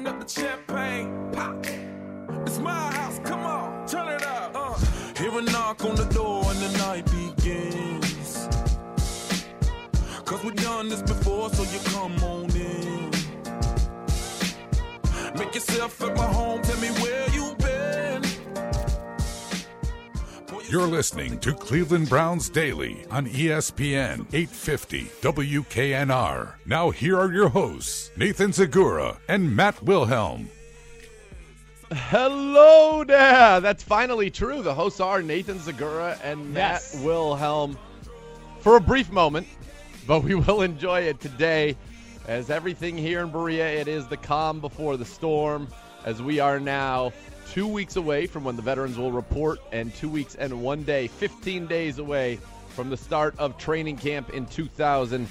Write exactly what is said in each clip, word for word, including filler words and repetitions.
open up the champagne, pop. It's my house, come on, turn it up. Uh. Hear a knock on the door and the night begins. Cause we've done this before, so you come on in. Make yourself at my home, tell me where you been. You're listening to Cleveland Browns Daily on E S P N eight fifty W K N R. Now here are your hosts, Nathan Zagura and Matt Wilhelm. Hello there. That's finally true. The hosts are Nathan Zagura and Matt yes. Wilhelm for a brief moment, but we will enjoy it today. As everything here in Berea, it is the calm before the storm, as we are now two weeks away from when the veterans will report, and two weeks and one day, fifteen days away from the start of training camp in two thousand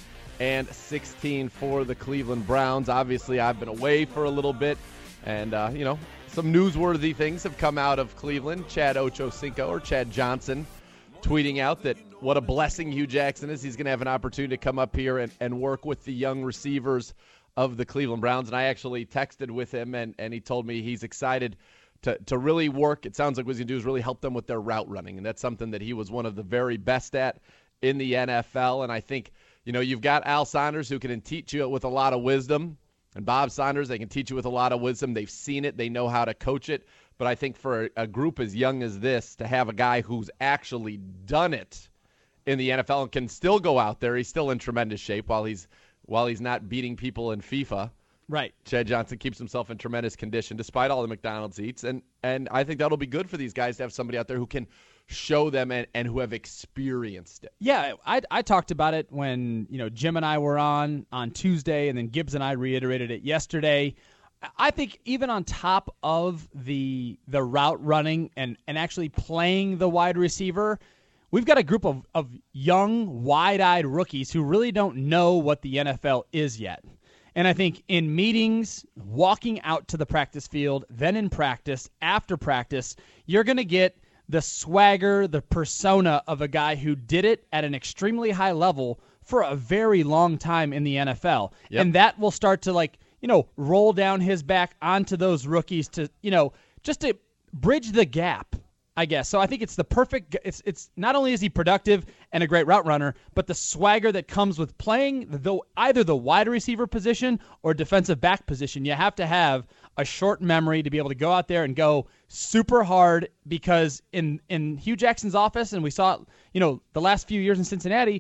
sixteen for the Cleveland Browns. Obviously, I've been away for a little bit, and, uh, you know, some newsworthy things have come out of Cleveland. Chad Ochocinco, or Chad Johnson, tweeting out that what a blessing Hugh Jackson is. He's going to have an opportunity to come up here and, and work with the young receivers of the Cleveland Browns. And I actually texted with him, and, and he told me he's excited to, to really work. It sounds like what he's going to do is really help them with their route running. And that's something that he was one of the very best at in the N F L. And I think, you know, you've got Al Saunders, who can teach you with a lot of wisdom, and Bob Saunders, they can teach you with a lot of wisdom. They've seen it. They know how to coach it. But I think for a, a group as young as this, to have a guy who's actually done it in the N F L and can still go out there, he's still in tremendous shape while he's while he's not beating people in FIFA. Right. Chad Johnson keeps himself in tremendous condition despite all the McDonald's eats. And and I think that'll be good for these guys to have somebody out there who can show them and, and who have experienced it. Yeah, I I talked about it when, you know, Jim and I were on on Tuesday, and then Gibbs and I reiterated it yesterday. I think even on top of the the route running and, and actually playing the wide receiver, we've got a group of, of young, wide-eyed rookies who really don't know what the N F L is yet. And I think in meetings, walking out to the practice field, then in practice, after practice, you're going to get the swagger, the persona of a guy who did it at an extremely high level for a very long time in the N F L. Yep. And that will start to, like, you know, roll down his back onto those rookies to, you know, just to bridge the gap, I guess. So I think it's the perfect, it's it's not only is he productive and a great route runner, but the swagger that comes with playing the, either the wide receiver position or defensive back position. You have to have a short memory to be able to go out there and go super hard, because in, in Hugh Jackson's office, and we saw it, you know, the last few years in Cincinnati,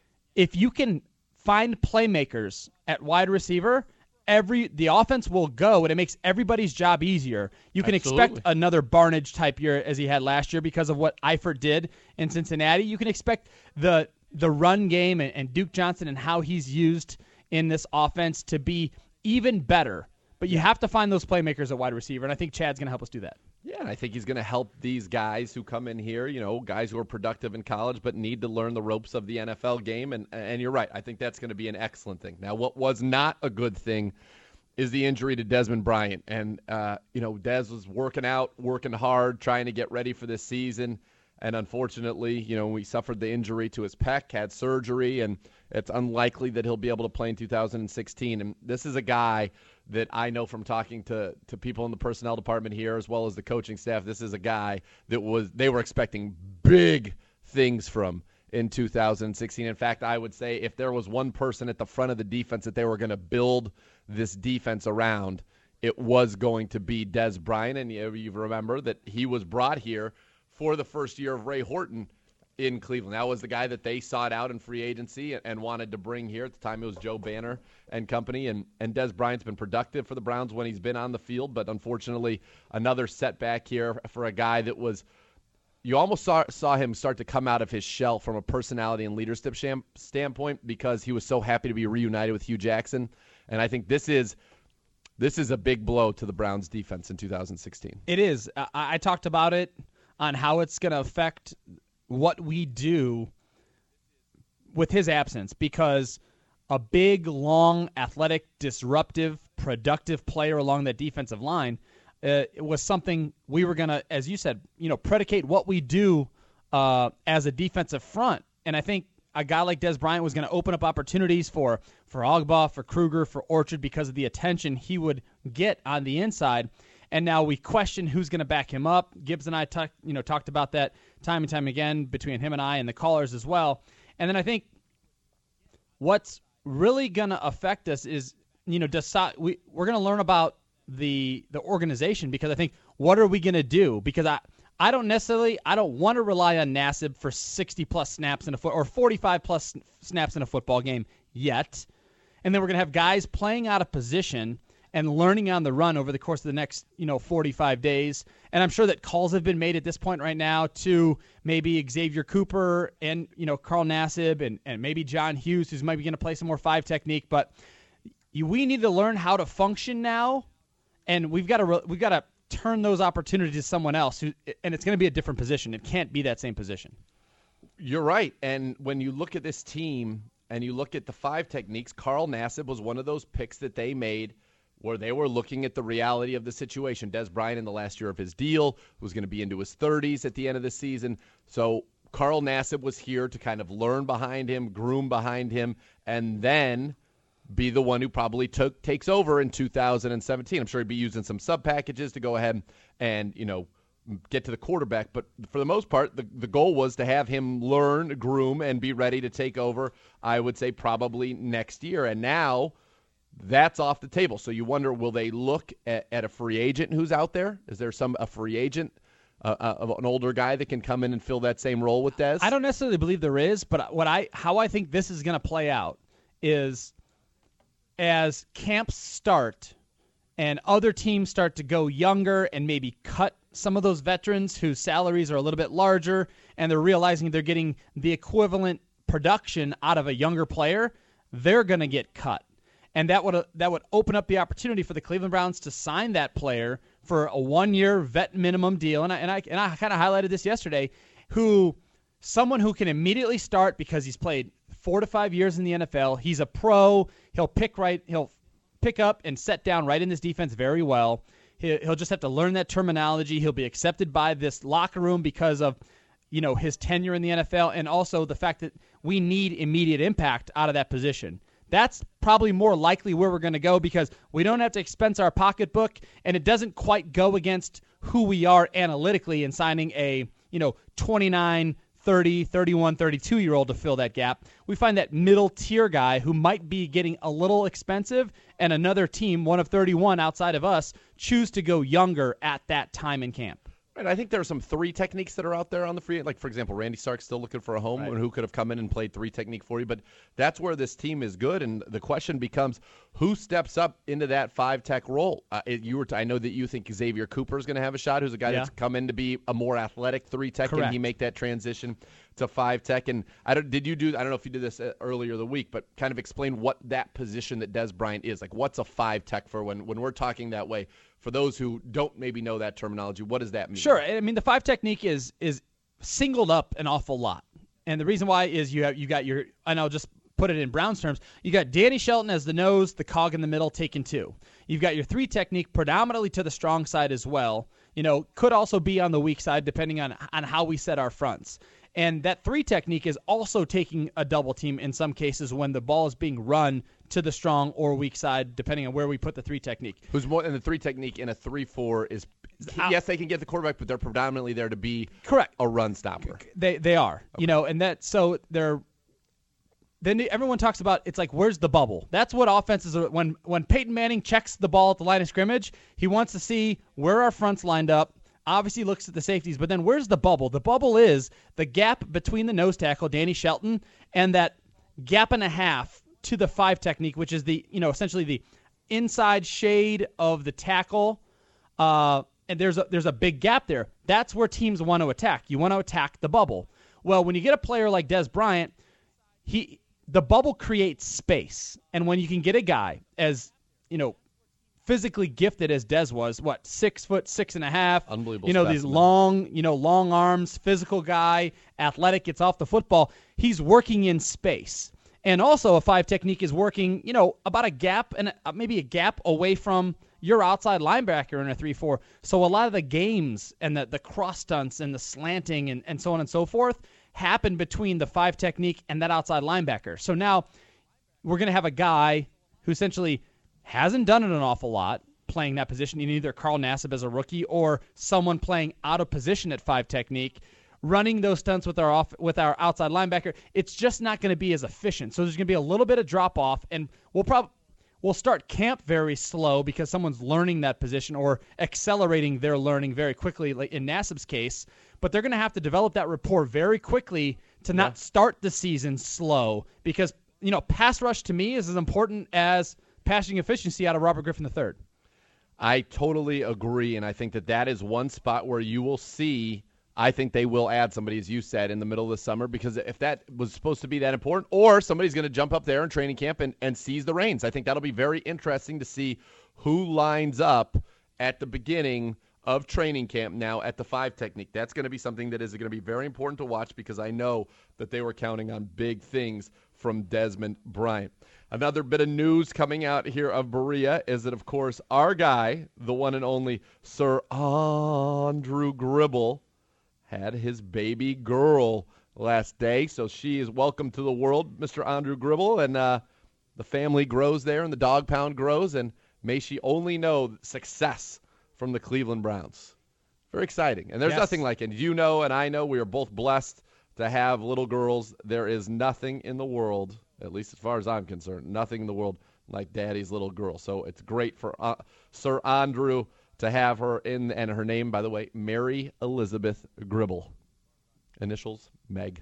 if you can find playmakers at wide receiver, every the offense will go, and it makes everybody's job easier. You can Absolutely. expect another Barnage type year as he had last year because of what Eifert did in Cincinnati. You can expect the the run game and, and Duke Johnson and how he's used in this offense to be even better. But you have to find those playmakers at wide receiver, and I think Chad's going to help us do that. Yeah, and I think he's going to help these guys who come in here, you know, guys who are productive in college but need to learn the ropes of the N F L game. And, and you're right. I think that's going to be an excellent thing. Now, what was not a good thing is the injury to Desmond Bryant. And, uh, you know, Des was working out, working hard, trying to get ready for this season. And unfortunately, you know, we suffered the injury to his pec, had surgery, and it's unlikely that he'll be able to play in two thousand sixteen. And this is a guy that I know from talking to, to people in the personnel department here as well as the coaching staff. This is a guy that was they were expecting big things from in two thousand sixteen. In fact, I would say if there was one person at the front of the defense that they were going to build this defense around, it was going to be Des Bryant. And you, you remember that he was brought here for the first year of Ray Horton in Cleveland. That was the guy that they sought out in free agency and, and wanted to bring here. At the time, it was Joe Banner and company. And, and Des Bryant's been productive for the Browns when he's been on the field, but unfortunately, another setback here for a guy that was – you almost saw, saw him start to come out of his shell from a personality and leadership sham, standpoint because he was so happy to be reunited with Hugh Jackson. And I think this is – This is a big blow to the Browns' defense in two thousand sixteen. It is. I, I talked about it on how it's going to affect what we do with his absence, because a big, long, athletic, disruptive, productive player along that defensive line uh, it was something we were going to, as you said, you know, predicate what we do uh, as a defensive front. And I think a guy like Des Bryant was going to open up opportunities for for Ogba, for Kruger, for Orchard because of the attention he would get on the inside. And now we question who's going to back him up. Gibbs and I talk, you know, talked about that time and time again between him and I and the callers as well. And then I think what's really going to affect us is, you know, decide, we, we're going to learn about the the organization, because I think, what are we going to do? Because I, I don't necessarily, I don't want to rely on Nassib for sixty-plus snaps in a foot or forty-five-plus snaps in a football game yet. And then we're going to have guys playing out of position and learning on the run over the course of the next, you know, forty-five days. And I'm sure that calls have been made at this point right now to maybe Xavier Cooper and, you know, Carl Nassib and, and maybe John Hughes, who's maybe going to play some more five technique. But you, we need to learn how to function now, and we've got to we've got to turn those opportunities to someone else, who, and it's going to be a different position. It can't be that same position. You're right. And when you look at this team and you look at the five techniques, Carl Nassib was one of those picks that they made where they were looking at the reality of the situation. Des Bryant, in the last year of his deal, was going to be into his thirties at the end of the season. So Carl Nassib was here to kind of learn behind him, groom behind him, and then be the one who probably took takes over in two thousand seventeen. I'm sure he'd be using some sub packages to go ahead and, you know, get to the quarterback. But for the most part, the, the goal was to have him learn, groom, and be ready to take over, I would say, probably next year. And now that's off the table. So you wonder, will they look at, at a free agent who's out there? Is there some a free agent, uh, uh, an older guy that can come in and fill that same role with Des? I don't necessarily believe there is, but what I how I think this is going to play out is as camps start and other teams start to go younger and maybe cut some of those veterans whose salaries are a little bit larger, and they're realizing they're getting the equivalent production out of a younger player, they're going to get cut. And that would uh, that would open up the opportunity for the Cleveland Browns to sign that player for a one-year vet minimum deal. And I and I and I kind of highlighted this yesterday. Who, someone who can immediately start because he's played four to five years in the N F L. He's a pro. He'll pick right. He'll pick up and set down right in this defense very well. He, he'll just have to learn that terminology. He'll be accepted by this locker room because of, you know, his tenure in the N F L, and also the fact that we need immediate impact out of that position. That's probably more likely where we're going to go, because we don't have to expense our pocketbook, and it doesn't quite go against who we are analytically in signing a, you know, twenty-nine, thirty, thirty-one, thirty-two-year-old to fill that gap. We find that middle-tier guy who might be getting a little expensive, and another team, one of thirty-one outside of us, choose to go younger at that time in camp. Right, I think there are some three techniques that are out there on the free. Like, for example, Randy Stark's still looking for a home, right, and who could have come in and played three technique for you. But that's where this team is good, and the question becomes, who steps up into that five-tech role? Uh, it, you were t- I know that you think Xavier Cooper is going to have a shot, who's a guy yeah. that's come in to be a more athletic three-tech, and he make that transition to five-tech. And I don't, did you do, I don't know if you did this earlier the week, but kind of explain what that position that Des Bryant is. Like, what's a five-tech for when, when we're talking that way? For those who don't maybe know that terminology, what does that mean? Sure. I mean, the five technique is is singled up an awful lot. And the reason why is you have you got your, and I'll just put it in Browns terms, you got Danny Shelton as the nose, the cog in the middle, taking two. You've got your three technique predominantly to the strong side as well. You know, could also be on the weak side depending on, on how we set our fronts. And that three technique is also taking a double team in some cases when the ball is being run to the strong or weak side, depending on where we put the three technique. Who's more, and the three technique in a three four is, yes, they can get the quarterback, but they're predominantly there to be correct a run stopper. They they are, okay. you know, and that so they're. Then everyone talks about, it's like, where's the bubble? That's what offenses are. When when Peyton Manning checks the ball at the line of scrimmage, he wants to see where our fronts lined up. Obviously looks at the safeties, but then where's the bubble? The bubble is the gap between the nose tackle, Danny Shelton, and that gap and a half to the five technique, which is the, you know, essentially the inside shade of the tackle. Uh, and there's a, there's a big gap there. That's where teams want to attack. You want to attack the bubble. Well, when you get a player like Des Bryant, he the bubble creates space. And when you can get a guy as, you know, physically gifted as Des was, what, six foot, six and a half. Unbelievable. You know, specimen. these long, you know, long arms, physical guy, athletic, gets off the football. He's working in space. And also a five technique is working, you know, about a gap and a, maybe a gap away from your outside linebacker in a three four. So a lot of the games and the, the cross stunts and the slanting and, and so on and so forth happen between the five technique and that outside linebacker. So now we're going to have a guy who essentially hasn't done it an awful lot playing that position, in either Carl Nassib as a rookie or someone playing out of position at five technique, running those stunts with our off, with our outside linebacker. It's just not going to be as efficient. So there's going to be a little bit of drop off, and we'll probably we'll start camp very slow because someone's learning that position or accelerating their learning very quickly, like in Nassib's case. But they're going to have to develop that rapport very quickly to not yeah. start the season slow, because you know pass rush to me is as important as passing efficiency out of Robert Griffin the third. I totally agree, and I think that that is one spot where you will see, I think they will add somebody, as you said, in the middle of the summer, because if that was supposed to be that important, or somebody's going to jump up there in training camp and, and seize the reins. I think that'll be very interesting to see who lines up at the beginning of training camp now at the five technique. That's going to be something that is going to be very important to watch, because I know that they were counting on big things from Desmond Bryant. Another bit of news coming out here of Berea is that, of course, our guy, the one and only Sir Andrew Gribble, had his baby girl last day. So she is welcome to the world, Mister Andrew Gribble, and uh, the family grows there and the dog pound grows, and may she only know success from the Cleveland Browns. Very exciting. And there's yes. nothing like it. You know and I know we are both blessed to have little girls. There is nothing in the world, at least as far as I'm concerned, nothing in the world like Daddy's little girl. So it's great for uh, Sir Andrew to have her in, and her name, by the way, Mary Elizabeth Gribble. Initials, Meg.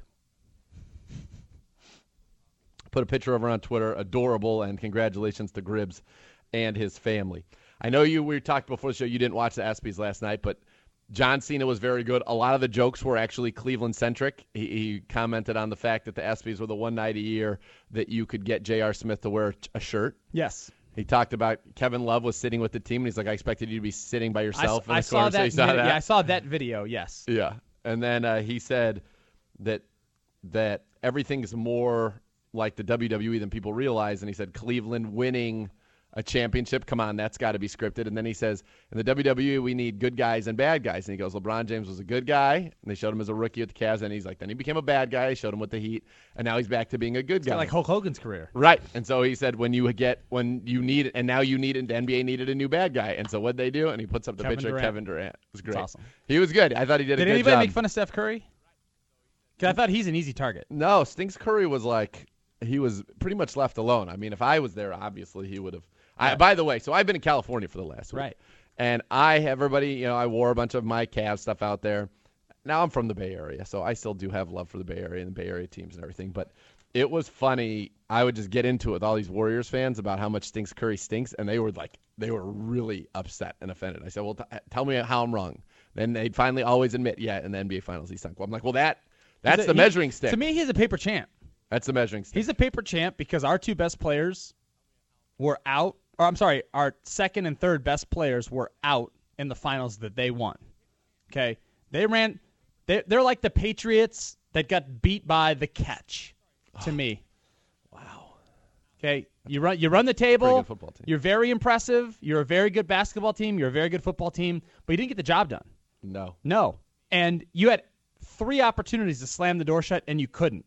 Put a picture of her on Twitter. Adorable, and congratulations to Gribbs and his family. I know you, we talked before the show, you didn't watch the ESPYs last night, but John Cena was very good. A lot of the jokes were actually Cleveland-centric. He, he commented on the fact that the ESPYs were the one night a year that you could get J R. Smith to wear a shirt. Yes. He talked about Kevin Love was sitting with the team, and he's like, I expected you to be sitting by yourself. I, in I the saw corner. that. So you saw video, that. Yeah, I saw that video, yes. Yeah. And then uh, he said that that everything's more like the W W E than people realize, and he said Cleveland winning a championship, come on, that's got to be scripted. And then he says, in the W W E, we need good guys and bad guys. And he goes, LeBron James was a good guy, and they showed him as a rookie at the Cavs, and he's like, then he became a bad guy, showed him with the Heat, and now he's back to being a good it's guy. Like Hulk Hogan's career. Right. And so he said, when you get, when you need, and now you need, the N B A needed a new bad guy. And so what'd they do? And he puts up the Kevin picture Durant. of Kevin Durant. It was great. That's awesome. He was good. I thought he did, did a good job. Did anybody make fun of Steph Curry? Because I thought he's an easy target. No, Stinks Curry was like, he was pretty much left alone. I mean, if I was there, obviously he would have. I, by the way, so I've been in California for the last week. Right. And I, everybody, you know, I wore a bunch of my Cavs stuff out there. Now I'm from the Bay Area, so I still do have love for the Bay Area and the Bay Area teams and everything. But it was funny. I would just get into it with all these Warriors fans about how much Stinks Curry stinks, and they were like, they were really upset and offended. I said, well, t- tell me how I'm wrong. Then they'd finally always admit, yeah, in the N B A Finals he stunk. Well, I'm like, well, that that's a, the he, measuring stick. To me, he's a paper champ. That's the measuring stick. He's a paper champ because our two best players were out. Or I'm sorry, our second and third best players were out in the finals that they won. Okay, they ran. They, they're like the Patriots that got beat by the catch. To oh, me, wow. Okay, you run. You run the table. Pretty good football team. You're very impressive. You're a very good basketball team. You're a very good football team. But you didn't get the job done. No. No, and you had three opportunities to slam the door shut, and you couldn't.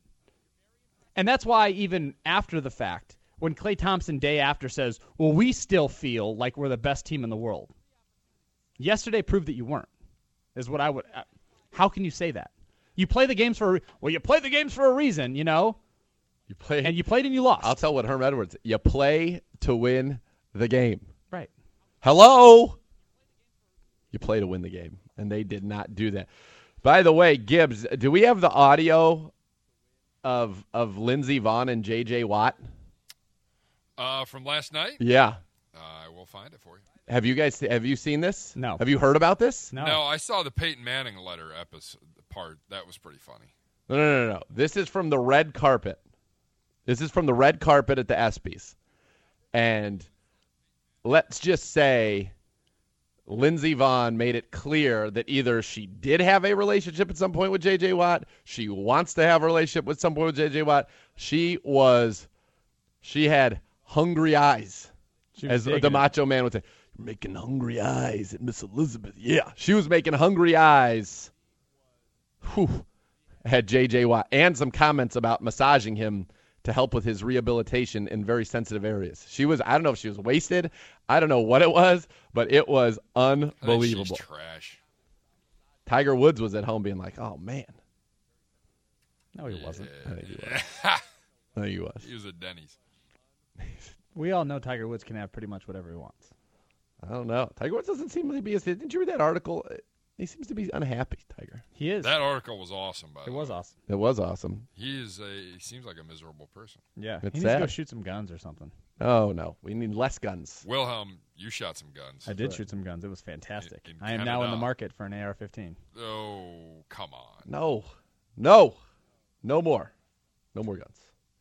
And that's why even after the fact, when Klay Thompson day after says, well, we still feel like we're the best team in the world. Yesterday proved that you weren't, is what I would uh, – how can you say that? You play the games for – well, you play the games for a reason, you know. You play, and you played and you lost. I'll tell what Herm Edwards – you play to win the game. Right. Hello? You play to win the game, and they did not do that. By the way, Gibbs, do we have the audio of of Lindsey Vonn and J J. Watt? Uh, from last night? Yeah. Uh, I will find it for you. Have you guys have you seen this? No. Have you heard about this? No. No, I saw the Peyton Manning letter episode part. That was pretty funny. No, no, no, no. This is from the red carpet. This is from the red carpet at the ESPYs. And let's just say Lindsey Vonn made it clear that either she did have a relationship at some point with J J. Watt, she wants to have a relationship with some point with J J. Watt. She was, she had hungry eyes, as the Macho Man would say. You're making hungry eyes at Miss Elizabeth. Yeah, she was making hungry eyes. Whew. had J J Watt and some comments about massaging him to help with his rehabilitation in very sensitive areas. She was, I don't know if she was wasted. I don't know what it was, but it was unbelievable. She's trash. Tiger Woods was at home being like, oh, man. No, he wasn't. I think he was. I think he was. He was at Denny's. We all know Tiger Woods can have pretty much whatever he wants. I don't know. Tiger Woods doesn't seem to be as. Didn't you read that article? He seems to be unhappy, Tiger. He is. That article was awesome, by It the way. was awesome. It was awesome. He is a. He seems like a miserable person. Yeah. It's he needs sad. to go shoot some guns or something. Oh, no. We need less guns. Wilhelm, you shot some guns. I did shoot some guns. It was fantastic. In- in I am now in the Canada. market for an A R fifteen. Oh, come on. No. No. No more. No more guns.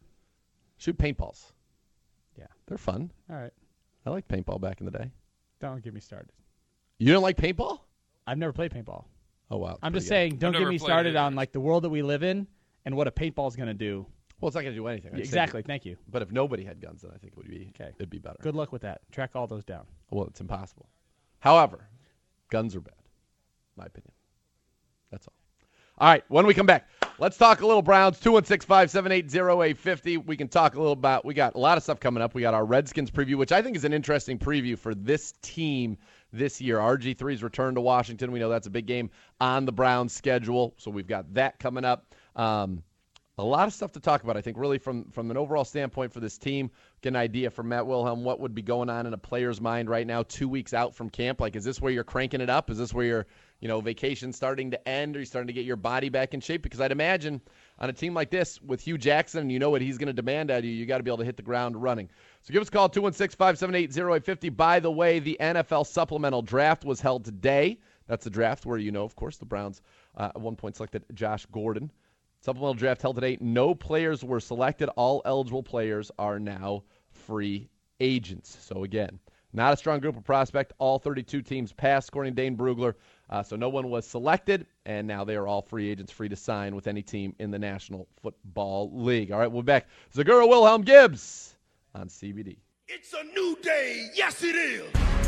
Shoot paintballs. Yeah. They're fun. All right. I liked paintball back in the day. Don't get me started. You don't like paintball? I've never played paintball. Oh, wow. I'm Pretty just good. saying, don't get never me played started it on either. like the world that we live in and what a paintball is going to do. Well, it's not going to do anything. I just Exactly. think- Thank you. But if nobody had guns, then I think it would be Okay. it'd be better. Good luck with that. Track all those down. Well, it's impossible. However, guns are bad, my opinion. That's all. All right, when we come back, let's talk a little Browns. two one six, five seven eight, zero eight five zero. We can talk a little about, we got a lot of stuff coming up. We got our Redskins preview, which I think is an interesting preview for this team this year. R G three's return to Washington. We know that's a big game on the Browns schedule, so we've got that coming up. Um, a lot of stuff to talk about, I think, really from, from an overall standpoint for this team. Get an idea from Matt Wilhelm what would be going on in a player's mind right now, two weeks out from camp. Like, is this where you're cranking it up? Is this where your, you know, vacation starting to end? Are you starting to get your body back in shape? Because I'd imagine on a team like this with Hugh Jackson, and you know what he's going to demand out of you, you got to be able to hit the ground running. So give us a call, two one six, five seven eight, zero eight five zero. By the way, the N F L supplemental draft was held today. That's the draft where, you know, of course, the Browns uh, at one point selected Josh Gordon. Supplemental draft held today. No players were selected. All eligible players are now free agents. So, again, not a strong group of prospect. All thirty-two teams passed, according to Dane Brugler. Uh, so no one was selected, and now they are all free agents, free to sign with any team in the National Football League. All right, we'll be back. Zagura Wilhelm Gibbs on C B D. It's a new day. Yes, it is.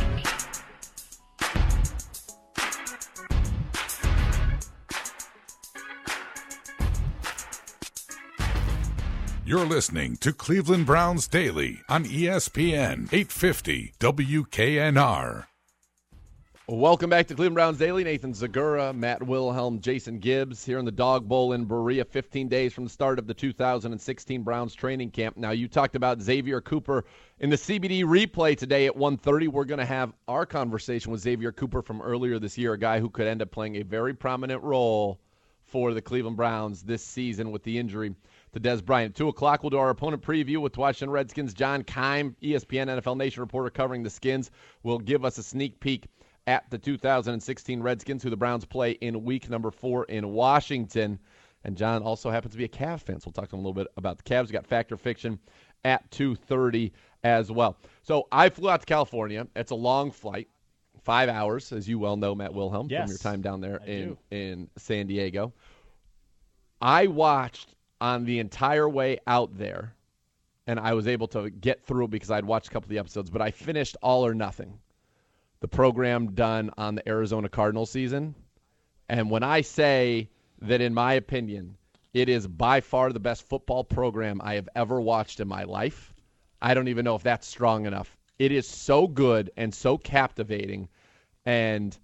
You're listening to Cleveland Browns Daily on E S P N eight fifty W K N R. Welcome back to Cleveland Browns Daily. Nathan Zagura, Matt Wilhelm, Jason Gibbs here in the Dog Bowl in Berea, fifteen days from the start of the two thousand sixteen Browns training camp. Now, you talked about Xavier Cooper in the C B D replay today at one thirty. We're going to have our conversation with Xavier Cooper from earlier this year, a guy who could end up playing a very prominent role for the Cleveland Browns this season with the injury to Dez Bryant. At two o'clock, we'll do our opponent preview with Washington Redskins. John Keim, E S P N N F L Nation reporter covering the Skins, will give us a sneak peek at the two thousand sixteen Redskins, who the Browns play in week number four in Washington. And John also happens to be a Cavs fan, so we'll talk to him a little bit about the Cavs. We got Fact or Fiction at two thirty as well. So I flew out to California. It's a long flight, five hours, as you well know, Matt Wilhelm, Yes, from your time down there I in, do. in San Diego. I watched on the entire way out there, and I was able to get through it because I'd watched a couple of the episodes, but I finished All or Nothing, the program done on the Arizona Cardinals season. And when I say that, in my opinion, it is by far the best football program I have ever watched in my life, I don't even know if that's strong enough. It is so good and so captivating. And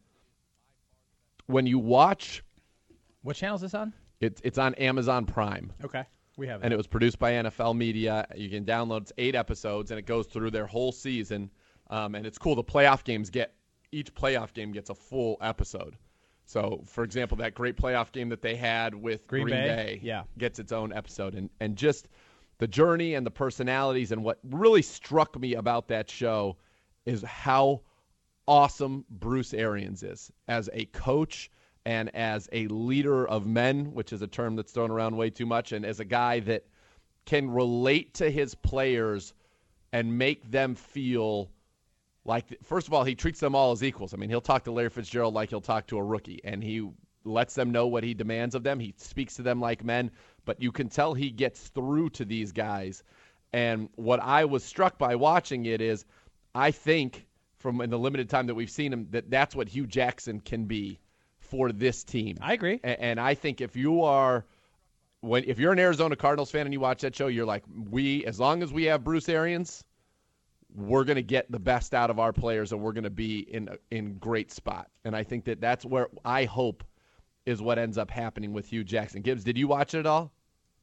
when you watch, What channel is this on? it's it's on Amazon Prime. Okay. We have it. And it was produced by N F L Media. You can download it's eight episodes, and it goes through their whole season. Um, and it's cool. The playoff games get each playoff game gets a full episode. So, for example, that great playoff game that they had with Green Green, Bay? Bay, Yeah. gets its own episode. And and just the journey and the personalities, and what really struck me about that show is how awesome Bruce Arians is as a coach and as a leader of men, which is a term that's thrown around way too much, and as a guy that can relate to his players and make them feel like, first of all, he treats them all as equals. I mean, he'll talk to Larry Fitzgerald like he'll talk to a rookie, and he lets them know what he demands of them. He speaks to them like men, but you can tell he gets through to these guys. And what I was struck by watching it is, I think, from in the limited time that we've seen him, that that's what Hugh Jackson can be for this team. I agree. A- And I think if you are when if you're an Arizona Cardinals fan and you watch that show, you're like, we, as long as we have Bruce Arians, we're going to get the best out of our players and we're going to be in in great spot. And I think that that's where I hope is what ends up happening with Hugh Jackson. Gibbs, did you watch it at all?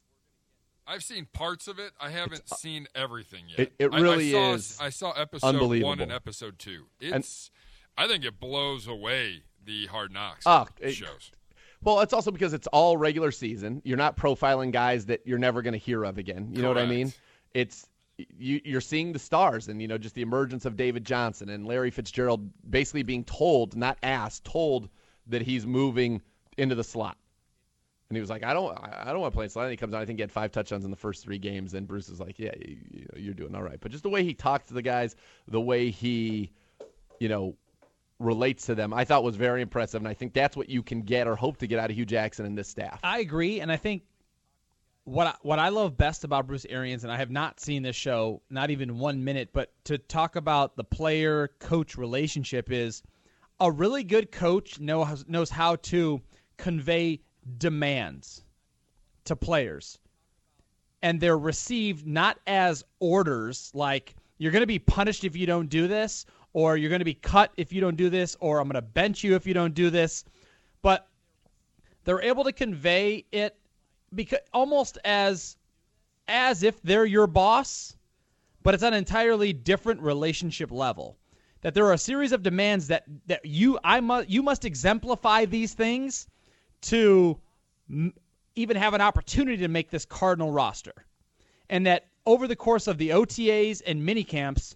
I've seen parts of it. I haven't it's, seen everything yet. It, it really I, I saw, is I saw episode unbelievable. one and episode two. It's. And, I think it blows away the Hard Knocks uh, it, shows. Well, it's also because it's all regular season. You're not profiling guys that you're never going to hear of again. You Correct. know what I mean? It's you, you're seeing the stars and, you know, just the emergence of David Johnson and Larry Fitzgerald basically being told, not asked, told that he's moving into the slot. And he was like, I don't I don't want to play in slot. And he comes out, I think he had five touchdowns in the first three games. And Bruce is like, yeah, you, you know, you're doing all right. But just the way he talked to the guys, the way he, you know, relates to them, I thought was very impressive. And I think that's what you can get or hope to get out of Hugh Jackson and this staff. I agree. And I think what I, what I love best about Bruce Arians, and I have not seen this show, not even one minute, but to talk about the player-coach relationship is a really good coach knows, knows how to convey demands to players. And they're received not as orders like you're going to be punished if you don't do this, or you're going to be cut if you don't do this, or I'm going to bench you if you don't do this. But they're able to convey it because almost as as if they're your boss, but it's an entirely different relationship level. That there are a series of demands that, that you I must you must exemplify these things to m- even have an opportunity to make this Cardinal roster. And that over the course of the O T As and minicamps,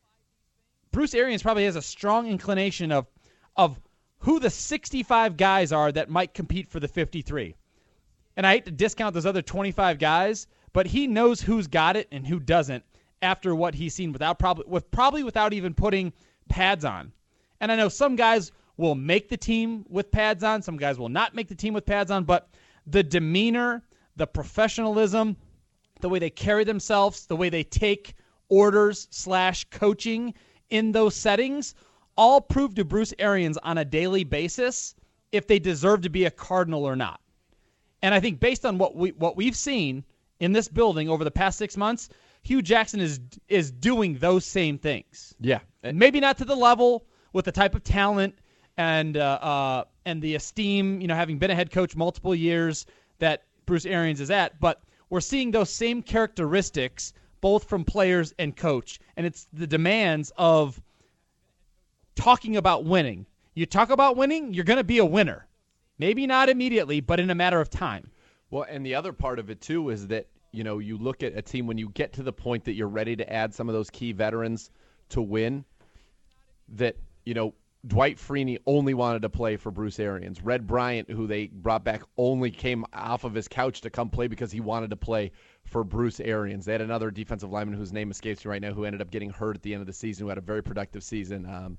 Bruce Arians probably has a strong inclination of of who the sixty-five guys are that might compete for the fifty-three. And I hate to discount those other twenty-five guys, but he knows who's got it and who doesn't after what he's seen without probably with probably without even putting pads on. And I know some guys will make the team with pads on, some guys will not make the team with pads on, but the demeanor, the professionalism, the way they carry themselves, the way they take orders slash coaching in those settings, all prove to Bruce Arians on a daily basis if they deserve to be a Cardinal or not. And I think based on what we what we've seen in this building over the past six months, Hugh Jackson is is doing those same things. Yeah, and maybe not to the level with the type of talent and uh, uh, and the esteem, you know, having been a head coach multiple years that Bruce Arians is at, but we're seeing those same characteristics both from players and coach, and it's the demands of talking about winning. You talk about winning, you're going to be a winner. Maybe not immediately, but in a matter of time. Well, and the other part of it, too, is that, you know, you look at a team when you get to the point that you're ready to add some of those key veterans to win, that, you know, Dwight Freeney only wanted to play for Bruce Arians. Red Bryant, who they brought back, only came off of his couch to come play because he wanted to play for Bruce Arians. They had another defensive lineman whose name escapes me right now who ended up getting hurt at the end of the season, who had a very productive season. Um,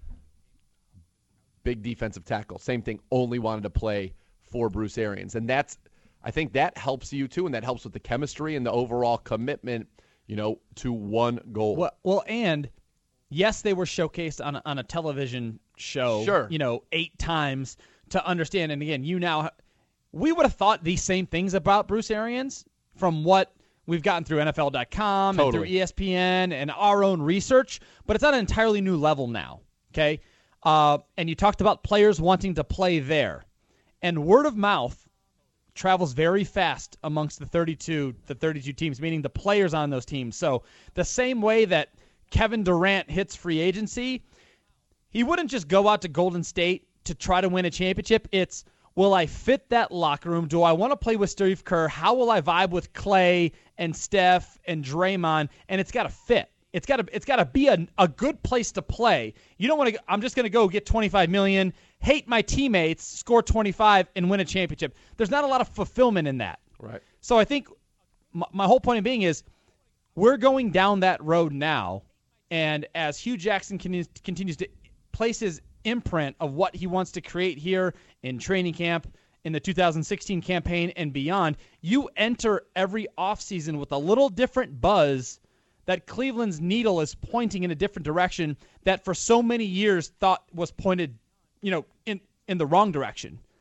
big defensive tackle. Same thing, only wanted to play for Bruce Arians. And that's, I think that helps you too, and that helps with the chemistry and the overall commitment, you know, to one goal. Well, well and yes, they were showcased on a, on a television show, sure. you know, eight times to understand. And again, you now, we would have thought these same things about Bruce Arians from what we've gotten through N F L dot com totally. and through E S P N and our own research, but it's on an entirely new level now, okay? Uh, and you talked about players wanting to play there. And word of mouth travels very fast amongst the thirty-two, the thirty-two teams, meaning the players on those teams. So the same way that Kevin Durant hits free agency, he wouldn't just go out to Golden State to try to win a championship. It's, will I fit that locker room? Do I want to play with Steve Kerr? How will I vibe with Clay and Steph and Draymond? And it's got to fit. It's got to it's got to be a, a good place to play. You don't want to. I'm just going to go get twenty-five million dollars, hate my teammates, score twenty-five, and win a championship. There's not a lot of fulfillment in that. Right. So I think my, my whole point of being is we're going down that road now, and as Hugh Jackson continues, continues to place his imprint of what he wants to create here in training camp, in the two thousand sixteen campaign and beyond, you enter every offseason with a little different buzz that Cleveland's needle is pointing in a different direction that for so many years thought was pointed, you know, in, in the wrong direction.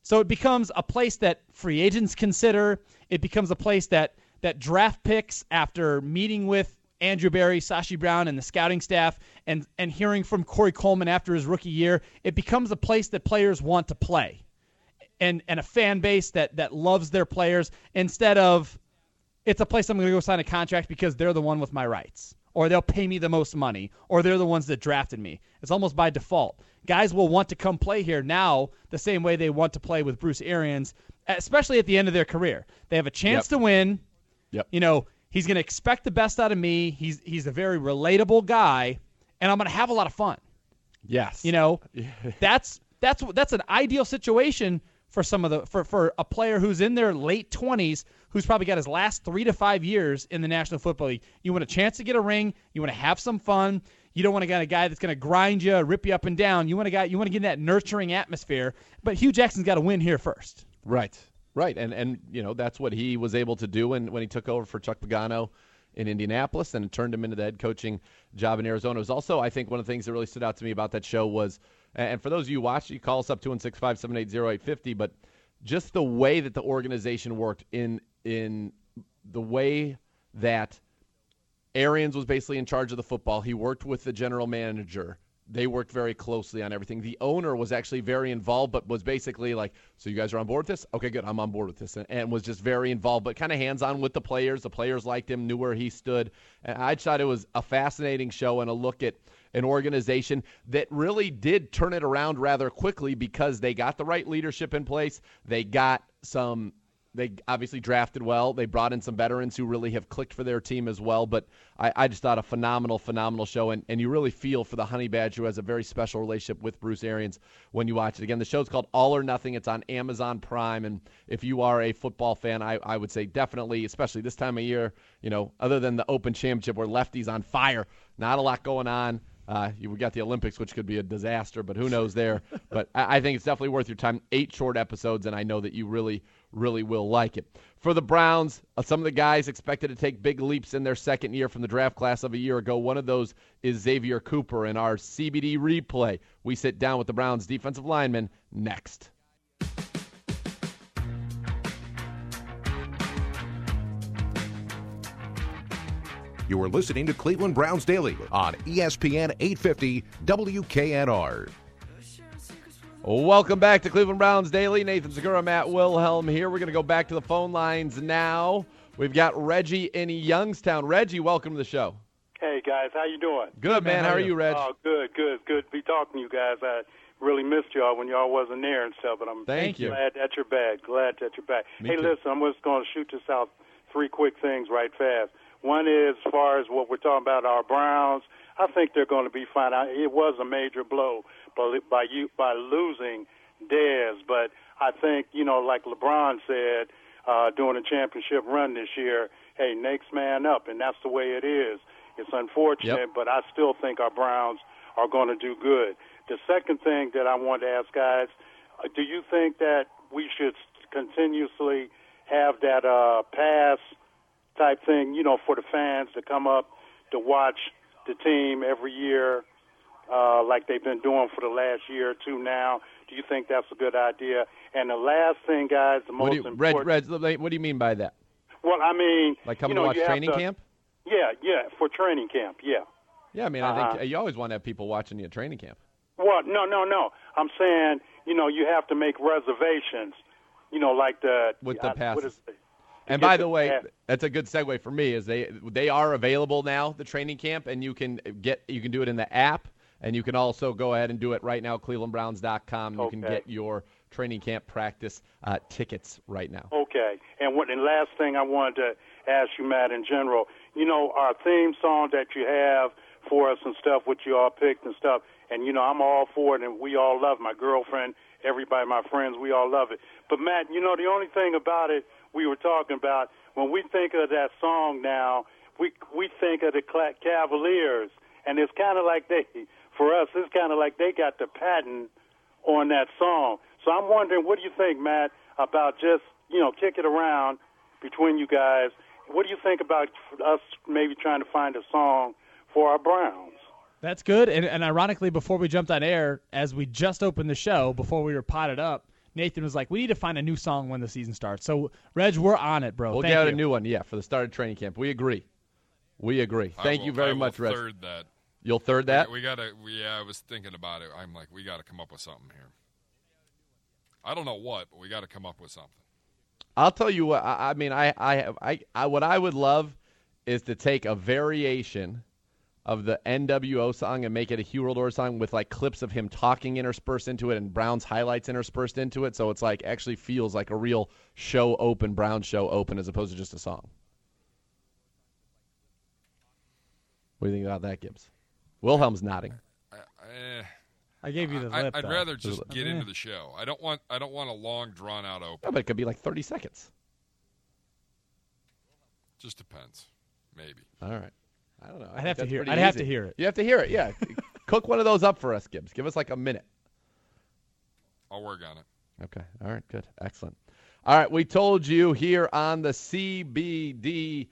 So it becomes a place that free agents consider. It becomes a place that, that draft picks, after meeting with Andrew Berry, Sashi Brown, and the scouting staff, and, and hearing from Corey Coleman after his rookie year, it becomes a place that players want to play, and and a fan base that, that loves their players, instead of it's a place I'm going to go sign a contract because they're the one with my rights, or they'll pay me the most money, or they're the ones that drafted me. It's almost by default. Guys will want to come play here now the same way they want to play with Bruce Arians, especially at the end of their career. They have a chance Yep. to win. Yep. You know, he's going to expect the best out of me. He's he's a very relatable guy, and I'm going to have a lot of fun. Yes. You know, that's that's that's an ideal situation for some of the for, for a player who's in their late twenties, who's probably got his last three to five years in the National Football League. You want a chance to get a ring. You want to have some fun. You don't want to get a guy that's going to grind you, rip you up and down. You want a guy. You want to get in that nurturing atmosphere. But Hugh Jackson's got to win here first. Right. Right, and and you know that's what he was able to do when, when he took over for Chuck Pagano in Indianapolis and turned him into the head coaching job in Arizona. It was also, I think, one of the things that really stood out to me about that show was, and for those of you who watched, you call us up two one six, five seven eight, zero eight five zero, but just the way that the organization worked in in the way that Arians was basically in charge of the football. He worked with the general manager. They worked very closely on everything. The owner was actually very involved, but was basically like, so you guys are on board with this? Okay, good. I'm on board with this. And, and was just very involved, but kind of hands-on with the players. The players liked him, knew where he stood. And I just thought it was a fascinating show and a look at an organization that really did turn it around rather quickly because they got the right leadership in place. They got some – they obviously drafted well. They brought in some veterans who really have clicked for their team as well. But I, I just thought a phenomenal, phenomenal show. And, and you really feel for the Honey Badger, who has a very special relationship with Bruce Arians when you watch it. Again, the show's called All or Nothing. It's on Amazon Prime. And if you are a football fan, I, I would say definitely, especially this time of year, you know, other than the Open Championship where lefty's on fire, not a lot going on. Uh, you we got the Olympics, which could be a disaster, but who knows there. But I, I think it's definitely worth your time. Eight short episodes, and I know that you really, really will like it. For the Browns, uh, some of the guys expected to take big leaps in their second year from the draft class of a year ago. One of those is Xavier Cooper. In our C B D replay, we sit down with the Browns defensive lineman next. You are listening to Cleveland Browns Daily on E S P N eight fifty W K N R. Welcome back to Cleveland Browns Daily. Nathan Segura, Matt Wilhelm here. We're going to go back to the phone lines now. We've got Reggie in Youngstown. Reggie, welcome to the show. Hey, guys. How you doing? Good, man. How are you, Reg? Oh, good, good, good to be talking to you guys. I really missed y'all when y'all wasn't there and stuff, but I'm Thank you. glad that you're back. Glad that you're back. Me hey, too. listen, I'm just going to shoot this out. Three quick things right fast. One is, as far as what we're talking about, our Browns, I think they're going to be fine. I, it was a major blow by, by, you, by losing Dez, but I think, you know, like LeBron said uh, during the championship run this year, hey, next man up, and that's the way it is. It's unfortunate, Yep. but I still think our Browns are going to do good. The second thing that I wanted to ask, guys, uh, do you think that we should continuously have that uh, pass type thing, you know, for the fans to come up to watch the team every year uh, like they've been doing for the last year or two now? Do you think that's a good idea? And the last thing, guys, the most What do you, important. Reg, Reg, what do you mean by that? Well, I mean, Like coming you know, to watch you have training to- camp? Yeah, yeah, for training camp, yeah. Yeah, I mean, I Uh-huh. think you always want to have people watching you at training camp. Well, no, no, no. I'm saying, you know, you have to make reservations, you know, like the With the uh, what passes. is it? And get by the the way, pass. that's a good segue for me. Is they they are available now, the training camp, and you can get you can do it in the app, and you can also go ahead and do it right now. Cleveland Browns dot com. You can Okay. get your training camp practice uh, tickets right now. Okay. And what? And last thing I wanted to ask you, Matt, in general, you know, our theme song that you have for us and stuff, which you all picked and stuff, and you know, I'm all for it, and we all love it. My girlfriend, everybody, my friends, we all love it. But Matt, you know, the only thing about it, we were talking about, when we think of that song now, we we think of the Cla- Cavaliers, and it's kind of like they, for us, it's kind of like they got the patent on that song. So I'm wondering, what do you think, Matt, about just, you know, kick it around between you guys? What do you think about us maybe trying to find a song for our Browns? That's good. And, and ironically, before we jumped on air, as we just opened the show, before we were potted up, Nathan was like, we need to find a new song when the season starts. So, Reg, we're on it, bro. We'll Thank get out you. a new one, yeah, for the start of training camp. We agree. We agree. Thank will, you very I will much, Reg. Third that. You'll third that? We, we gotta. We, yeah, I was thinking about it. I'm like, we got to come up with something here. I don't know what, but we got to come up with something. I'll tell you what. I, I mean, I, I, I, I, what I would love is to take a variation of the N W O song and make it a Hugh Roldor song with like clips of him talking interspersed into it and Brown's highlights interspersed into it, so it's like actually feels like a real show open, Brown show open, as opposed to just a song. What do you think about that, Gibbs? Wilhelm's nodding. I, I, I gave you the I, lip, I'd though. rather just Okay. get into the show. I don't want. I don't want a long, drawn out open. Oh, but it could be like thirty seconds. Just depends. Maybe. All right. I don't know. I I'd think have to that's hear it. pretty I'd have easy. to hear it. You have to hear it, yeah. Cook one of those up for us, Gibbs. Give us like a minute. I'll work on it. Okay. All right. Good. Excellent. All right. We told you here on the C B D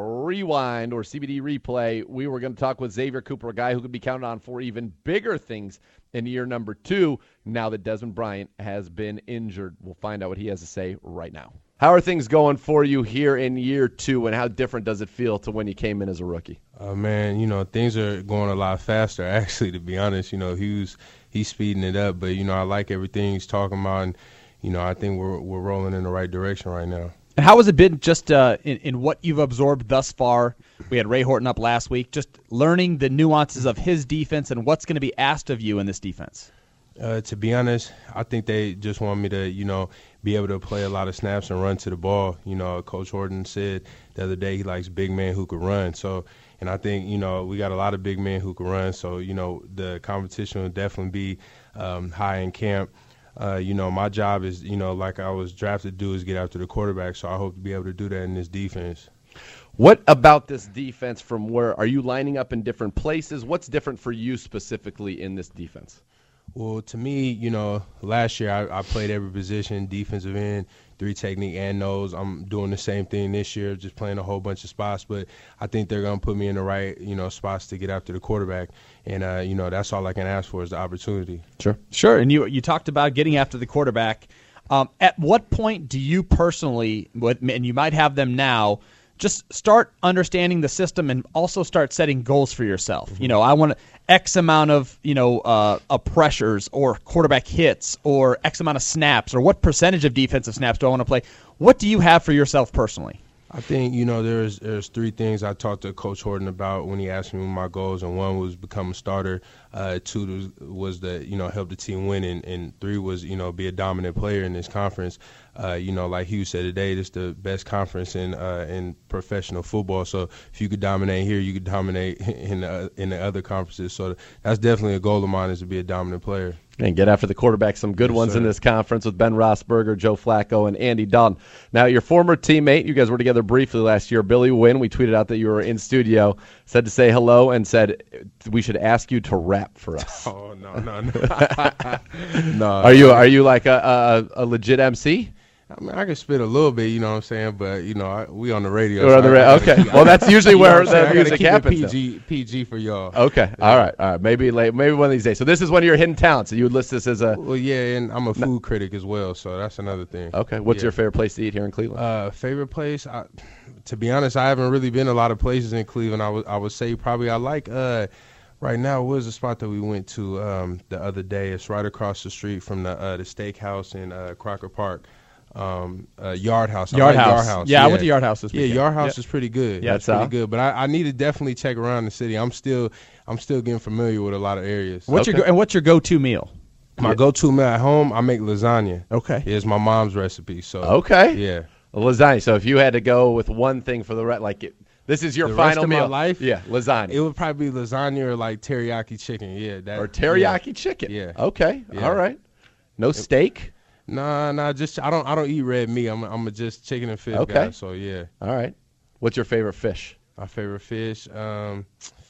Rewind or C B D Replay, we were going to talk with Xavier Cooper, a guy who could be counted on for even bigger things in year number two now that Desmond Bryant has been injured. We'll find out what he has to say right now. How are things going for you here in year two, and how different does it feel to when you came in as a rookie? Uh, man, you know, things are going a lot faster, actually, to be honest. You know, Hughes, he's speeding it up, but, you know, I like everything he's talking about, and, you know, I think we're we're rolling in the right direction right now. And how has it been just uh, in, in what you've absorbed thus far? We had Ray Horton up last week, just learning the nuances of his defense and what's going to be asked of you in this defense. Uh, to be honest, I think they just want me to, you know, be able to play a lot of snaps and run to the ball. You know, Coach Horton said the other day he likes big men who can run. So, and I think, you know, we got a lot of big men who can run. So, you know, the competition will definitely be um, high in camp. Uh, you know, my job is, you know, like I was drafted to do, is get after the quarterback. So I hope to be able to do that in this defense. What about this defense from where are you lining up in different places? What's different for you specifically in this defense? Well, to me, you know, last year I, I played every position, defensive end, three technique and nose. I'm doing the same thing this year, just playing a whole bunch of spots. But I think they're going to put me in the right, you know, spots to get after the quarterback. And, uh, you know, that's all I can ask for is the opportunity. Sure. Sure, and you you talked about getting after the quarterback. Um, at what point do you personally, and you might have them now, just start understanding the system and also start setting goals for yourself? Mm-hmm. You know, I want X amount of, you know, uh, of pressures or quarterback hits or X amount of snaps, or what percentage of defensive snaps do I want to play? What do you have for yourself personally? I think, you know, there's there's three things I talked to Coach Horton about when he asked me my goals, and one was become a starter, uh, two was, was the, you know, help the team win, and, and three was, you know, be a dominant player in this conference. Uh, you know, like Hugh said today, this is the best conference in uh, in professional football. So if you could dominate here, you could dominate in the, in the other conferences. So that's definitely a goal of mine, is to be a dominant player. And get after the quarterback. Some good Yes, ones sir. in this conference with Ben Roethlisberger, Joe Flacco, and Andy Dalton. Now, your former teammate, you guys were together briefly last year, Billy Wynn. We tweeted out that you were in studio, said to say hello, and said we should ask you to rap for us. Oh, no, no, no. no. Are you are you like a, a, a legit M C? I mean, I can spit a little bit, you know what I'm saying, but, you know, I, we on the radio. We're on the ra- I gotta okay. keep- Well, that's usually you know where what I'm saying? the I gotta music keep it happens, P G, P G for y'all. Okay. All right. All right. Maybe late, maybe one of these days. So this is one of your hidden talents. So you would list this as a. Well, yeah, and I'm a food critic as well, so that's another thing. Okay. What's Yeah. your favorite place to eat here in Cleveland? Uh, favorite place? I, to be honest, I haven't really been a lot of places in Cleveland. I would I would say probably I like uh, right now. What was the spot that we went to um, the other day? It's right across the street from the uh, the steakhouse in uh, Crocker Park. Um, uh, Yard House. I Yard like House. Yard House. Yeah, I went to Yard House this Yeah, weekend. Yard House Yep. is pretty good. Yeah, That's pretty so? good. But I, I need to definitely check around the city. I'm still I'm still getting familiar with a lot of areas. What's Okay. your go- and what's your go-to meal? My go-to meal at home, I make lasagna. Okay. It's my mom's recipe. So Okay. yeah. Lasagna. So if you had to go with one thing for the rest, like it, this is your The rest final of my meal. life? Yeah, lasagna It would probably be lasagna or like teriyaki chicken. Yeah, that or teriyaki yeah. chicken. Yeah. Okay. Yeah. All right. No steak. Nah, nah, just I don't I don't eat red meat. I'm I'm a just chicken and fish Okay. guy. So yeah, All right. What's your favorite fish? my favorite fish. Um,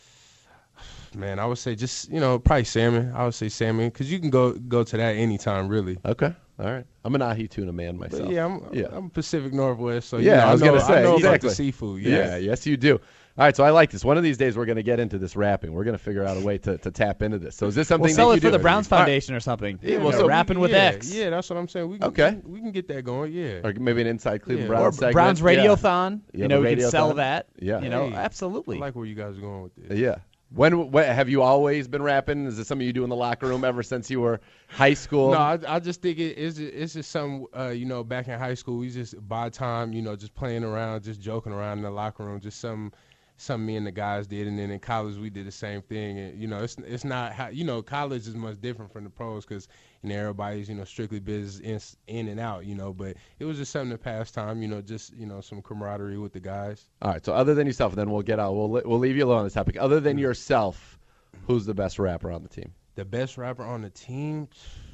man, I would say just you know probably salmon. I would say salmon because you can go go to that anytime really. Okay. All right. I'm an ahi tuna man myself. But yeah, I'm Yeah. I'm Pacific Northwest. So Yeah, you know, I was know, gonna say, I know exactly. about the seafood. Yeah. Yeah. Yes, you do. All right, so I like this. One of these days we're going to get into this rapping. We're going to figure out a way to, to tap into this. So is this something we'll sell that it you for do? the Browns All right. Foundation or something. Yeah, well, You know, so rapping with yeah, X. Yeah, that's what I'm saying. We can, Okay. we, can, we can get that going. Yeah. Or maybe an Inside Cleveland Yeah. Browns Or segment. Browns Yeah. Radiothon. Yeah, you know, the we can sell Radiothon. that. Yeah. You know, Hey, absolutely. I like where you guys are going with this. Yeah. When, when have you always been rapping? Is it something you do in the locker room ever since you were high school? No, I, I just think it, it's, just, it's just something, uh, you know, back in high school, we just, by time, you know, just playing around, just joking around in the locker room, just some, something me and the guys did. And then in college, we did the same thing. And, you know, it's it's not, how, you know, college is much different from the pros because, you know, everybody's, you know, strictly business in, in and out, you know. But it was just something to pass time, you know, just, you know, some camaraderie with the guys. All right, so other than yourself, then we'll get out. We'll, we'll leave you alone on this topic. Other than yourself, who's the best rapper on the team? The best rapper on the team?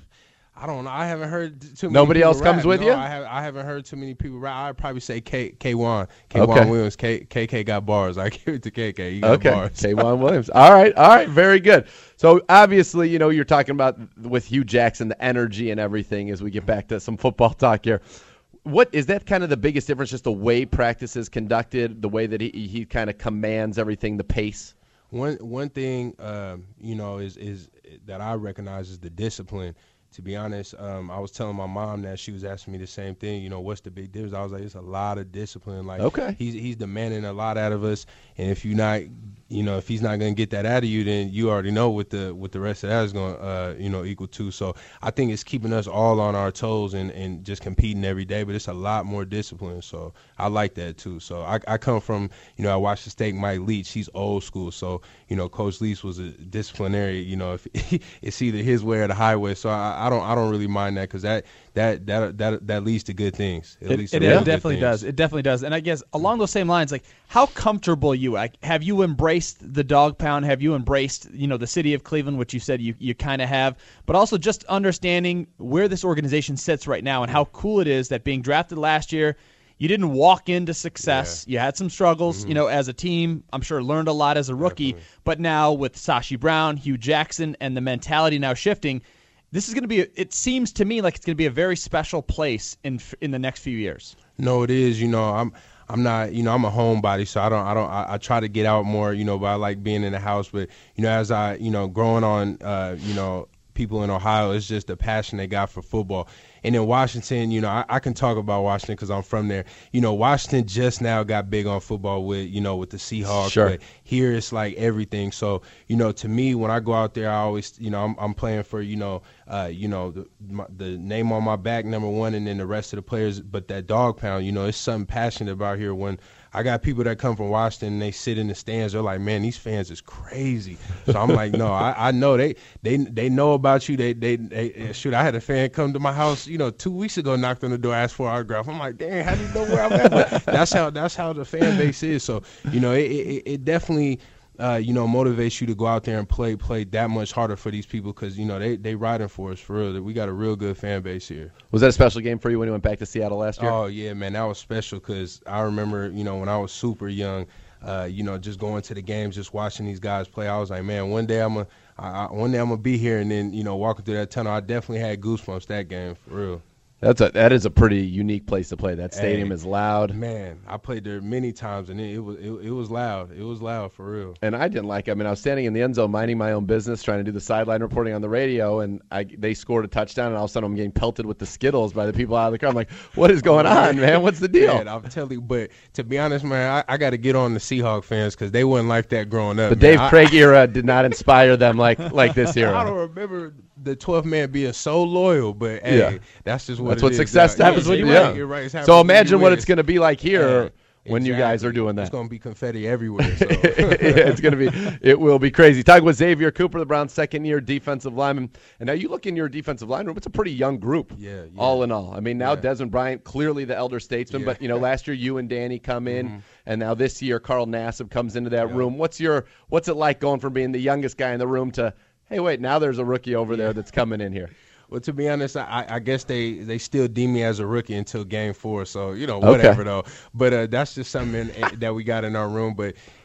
I don't know. I haven't heard too many Nobody people else comes rap. with no, you? I, have, I haven't heard too many people rap. I'd probably say K K1. K1 Okay. Williams. K KK got bars. I give it to K K. He got Okay, bars. K'Wan Williams. All right, all right, very good. So obviously, you know, you're talking about with Hugh Jackson, the energy and everything as we get back to some football talk here. What is that kind of the biggest difference, just the way practice is conducted, the way that he, he kind of commands everything, the pace? One one thing, um, you know, is is that I recognize is the discipline. To be honest, um, I was telling my mom that she was asking me the same thing. You know, what's the big difference? I was like, it's a lot of discipline. Like, Okay. he's he's demanding a lot out of us, and if you're not, you know, if he's not going to get that out of you, then you already know what the what the rest of that is going to, uh, you know, equal to. So I think it's keeping us all on our toes and, and just competing every day. But it's a lot more discipline. So I like that too. So I, I come from, you know, I watched the State Mike Leach. He's old school. So you know, Coach Leach was a disciplinary. You know, if it's either his way or the highway. So I, I don't I don't really mind that because that that that that that leads to good things. It, It, leads it, to it really good definitely things. does. It definitely does. And I guess along those same lines, like how comfortable you like, have you embraced the dog pound? Have you embraced, you know, the city of Cleveland, which you said you, you kind of have, but also just understanding where this organization sits right now and how cool it is that being drafted last year, you didn't walk into success. You had some struggles, you know, as a team. I'm sure learned a lot as a rookie, Definitely. but now with Sashi Brown, Hugh Jackson, and the mentality now shifting, this is going to be, it seems to me like it's going to be a very special place in in the next few years. No, it is. You know, I'm I'm not. You know, I'm a homebody, so I don't. I don't. I, I try to get out more. You know, but I like being in the house. But you know, as I, you know, growing on, uh, you know, people in Ohio, it's just the passion they got for football. And in Washington, you know, I, I can talk about Washington because I'm from there. You know, Washington just now got big on football with, you know, with the Seahawks. Sure. But here it's like everything. So, you know, to me, when I go out there, I always, you know, I'm, I'm playing for, you know, uh, you know, the, my, the name on my back, number one, and then the rest of the players. But that dog pound, you know, it's something passionate about here. When I got people that come from Washington and they sit in the stands, they're like, man, these fans is crazy. So I'm like, no, I, I know they, they they know about you. They, they they shoot. I had a fan come to my house, you know, two weeks ago, knocked on the door, asked for an autograph. I'm like, dang, how do you know where I'm at? But that's how that's how the fan base is. So you know, it it, it definitely. Uh, you know, motivates you to go out there and play play that much harder for these people because, you know, they they riding for us for real. We got a real good fan base here. Was that a special game for you when you went back to Seattle last year? Oh, yeah, man, that was special because I remember, you know, when I was super young, uh, you know, just going to the games, just watching these guys play, I was like, man, one day I'm going to one day I'm gonna be here. And then, you know, walking through that tunnel, I definitely had goosebumps that game, for real. That's a that is a pretty unique place to play. That stadium Hey, is loud. Man, I played there many times, and it, it was it, it was loud. It was loud for real. And I didn't like it. I mean, I was standing in the end zone minding my own business, trying to do the sideline reporting on the radio, and I, they scored a touchdown, and all of a sudden I'm getting pelted with the Skittles by the people out of the car. I'm like, what is going on, man? What's the deal? Man, I'm telling you, but to be honest, man, I, I got to get on the Seahawk fans because they wasn't like that growing up. The man. Dave I- Craig era did not inspire them like like this I era. don't remember the twelfth man being so loyal, but hey, Yeah. that's just what That's it what is. success Yeah, happens yeah, when you you're win. right, you're right. It's happening So when you imagine what win. it's going to be like here Yeah, when you guys are exactly. doing that. It's going to be confetti everywhere. So. It's going to be, it will be crazy. Talking with Xavier Cooper, the Browns' second-year defensive lineman. And now you look in your defensive line room, it's a pretty young group, Yeah, yeah. all in all. I mean, now Yeah. Desmond Bryant, clearly the elder statesman, Yeah. but, you know, last year you and Danny come in, Mm-hmm. and now this year Carl Nassib comes into that room. What's your, what's it like going from being the youngest guy in the room to, hey, wait, now there's a rookie over there that's coming in here? Well, to be honest, I, I guess they, they still deem me as a rookie until game four. So, you know, Okay. whatever, though. But uh, that's just something in, that we got in our room. But,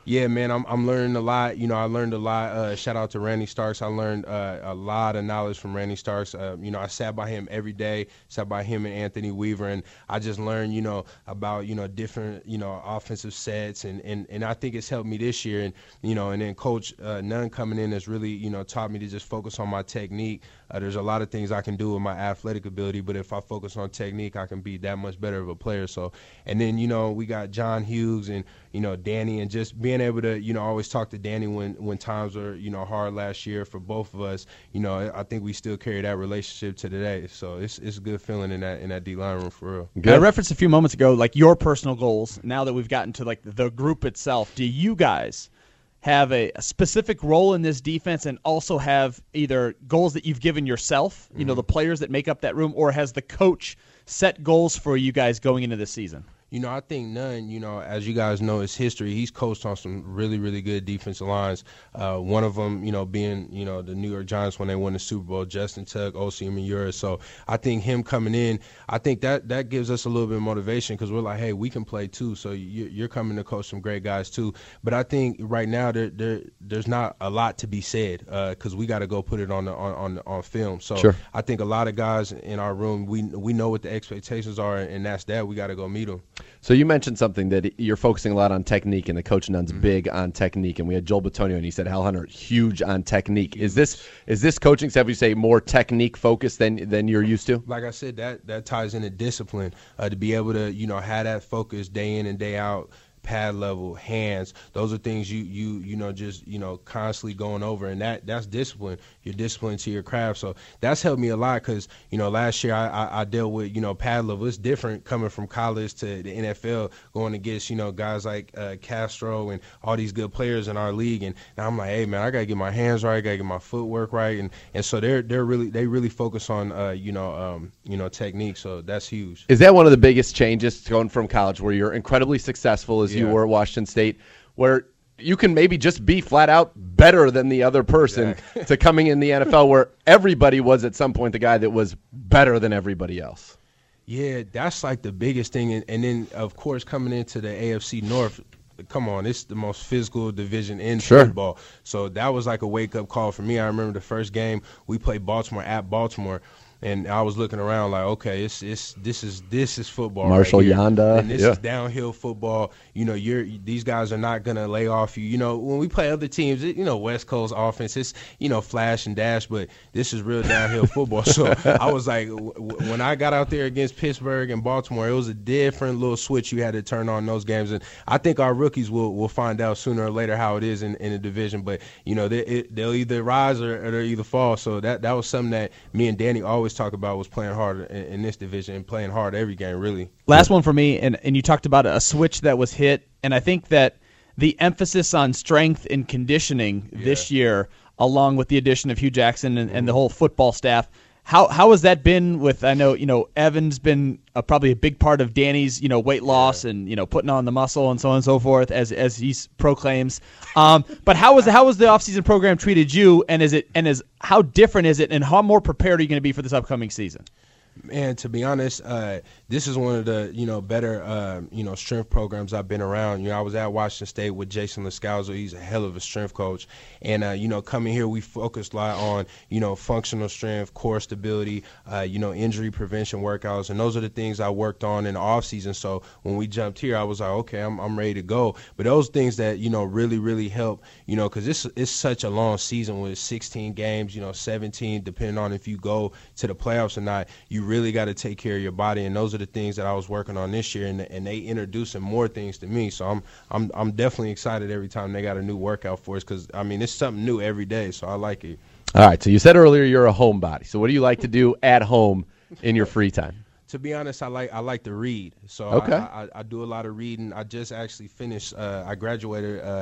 Yeah, man, I'm I'm learning a lot. You know, I learned a lot. Uh, shout out to Randy Starks. I learned uh, a lot of knowledge from Randy Starks. Uh, you know, I sat by him every day, sat by him and Anthony Weaver, and I just learned, you know, about, you know, different, you know, offensive sets, and, and, and I think it's helped me this year. And, you know, and then Coach uh, Nunn coming in has really, you know, taught me to just focus on my technique. Uh, there's a lot of things I can do with my athletic ability, but if I focus on technique, I can be that much better of a player. So, and then, you know, we got John Hughes and, you know, Danny, and just being able to, you know, always talk to Danny when, when times were, you know, hard last year for both of us. You know, I think we still carry that relationship to today. So it's it's a good feeling in that in that D-line room for real. Good. I referenced a few moments ago, like, your personal goals. Now that we've gotten to, like, the group itself, do you guys have a, a specific role in this defense and also have either goals that you've given yourself, you mm-hmm. know, the players that make up that room, or has the coach set goals for you guys going into this season? You know, I think Nunn, you know, as you guys know, his history, he's coached on some really, really good defensive lines. Uh, one of them, you know, being, you know, the New York Giants when they won the Super Bowl, Justin Tuck, Osi Umenyiora. So I think him coming in, I think that that gives us a little bit of motivation because we're like, hey, we can play too. So you, you're coming to coach some great guys too. But I think right now there, there there's not a lot to be said because uh, we got to go put it on the, on on, on film. So sure. I think a lot of guys in our room, we we know what the expectations are, and that's that. We got to go meet them. So you mentioned something that you're focusing a lot on technique, and the Coach Nunn's mm-hmm. big on technique. And we had Joel Bitonio, and he said Hal Hunter huge on technique. Is this is this coaching staff, you say, more technique focused than than you're used to? Like I said, that that ties into discipline. Uh, to be able to, you know, have that focus day in and day out. Pad level, hands, those are things you you you know just you know constantly going over, and that that's discipline. You're disciplined to your craft, so that's helped me a lot because you know last year I, I, I dealt with you know pad level. It's different coming from college to the N F L, going against you know guys like uh, Castro and all these good players in our league, and now I'm like, hey man, I gotta get my hands right, I gotta get my footwork right, and and so they're they're really they really focus on uh, you know um, you know technique, so that's huge. Is that one of the biggest changes going from college, where you're incredibly successful as you Yeah. were at Washington State, where you can maybe just be flat out better than the other person, exactly. to coming in the N F L where everybody was at some point the guy that was better than everybody else? Yeah, that's like the biggest thing. And, and then, of course, coming into the A F C North, come on, it's the most physical division in sure. football. So that was like a wake-up call for me. I remember the first game we played Baltimore at Baltimore. And I was looking around like, okay, it's it's this is this is football. Marshall right here. Yanda, and this yeah. is downhill football. You know, you're these guys are not gonna lay off you. You know, when we play other teams, it, you know, West Coast offense, it's you know flash and dash, but this is real downhill football. So I was like, w- w- when I got out there against Pittsburgh and Baltimore, it was a different little switch you had to turn on those games. And I think our rookies will will find out sooner or later how it is in, in the division. But you know, they, it, they'll either rise or, or they'll either fall. So that that was something that me and Danny always talk about, was playing hard in, in this division and playing hard every game, really. Last one for me, and, and you talked about a switch that was hit, and I think that the emphasis on strength and conditioning yeah. this year, along with the addition of Hugh Jackson and, mm-hmm. and the whole football staff, how how has that been with, I know, you know, Evan's been a, probably a big part of Danny's, you know, weight loss yeah. and, you know, putting on the muscle and so on and so forth, as as he proclaims. Um, but how was how was the offseason program treated you, and is it and is how different is it, and how more prepared are you going to be for this upcoming season? Man, to be honest, uh, this is one of the you know better uh, you know strength programs I've been around. You know, I was at Washington State with Jason Lascalzo. He's a hell of a strength coach, and uh, you know, coming here, we focused a lot on you know functional strength, core stability, uh, you know, injury prevention workouts, and those are the things I worked on in the off season. So when we jumped here, I was like, okay, I'm I'm ready to go. But those things that you know really really help, you know, because it's it's such a long season with sixteen games, you know, seventeen, depending on if you go to the playoffs or not. You really got to take care of your body, and those are the things that I was working on this year, and, and they introducing more things to me. So I'm I'm I'm definitely excited every time they got a new workout for us, because I mean it's something new every day, so I like it. All right, so you said earlier you're a homebody. So what do you like to do at home in your free time? To be honest, I like I like to read. So okay. I, I, I do a lot of reading. I just actually finished. Uh, I graduated uh,